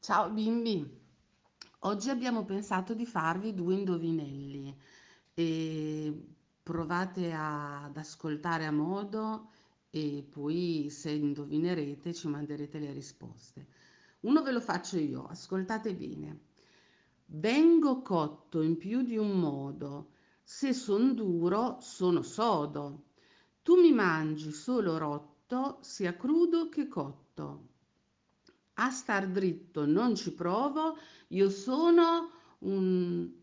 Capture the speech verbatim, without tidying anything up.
Ciao bimbi, oggi abbiamo pensato di farvi due indovinelli e provate a- ad ascoltare a modo e poi se indovinerete ci manderete le risposte. Uno ve lo faccio io, ascoltate bene. Vengo cotto in più di un modo, se son duro sono sodo. Tu mi mangi solo rotto, sia crudo che cotto. A star dritto non ci provo, io sono un...